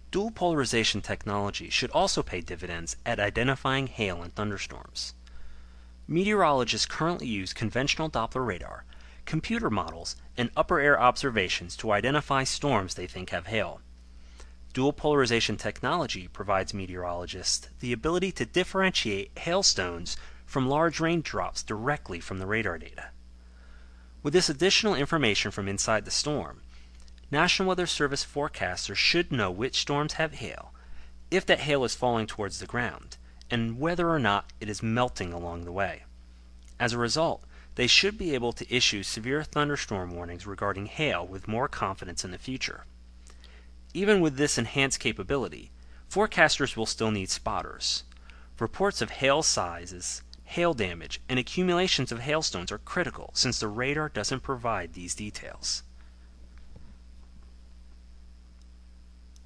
Dual polarization technology should also pay dividends at identifying hail and thunderstorms. Meteorologists currently use conventional Doppler radar, computer models, and upper air observations to identify storms they think have hail. Dual polarization technology provides meteorologists the ability to differentiate hailstones from large raindrops directly from the radar data. With this additional information from inside the storm, National Weather Service forecasters should know which storms have hail, if that hail is falling towards the ground, and whether or not it is melting along the way. As a result, they should be able to issue severe thunderstorm warnings regarding hail with more confidence in the future. Even with this enhanced capability, forecasters will still need spotters. Reports of hail sizes, hail damage, and accumulations of hailstones are critical since the radar doesn't provide these details.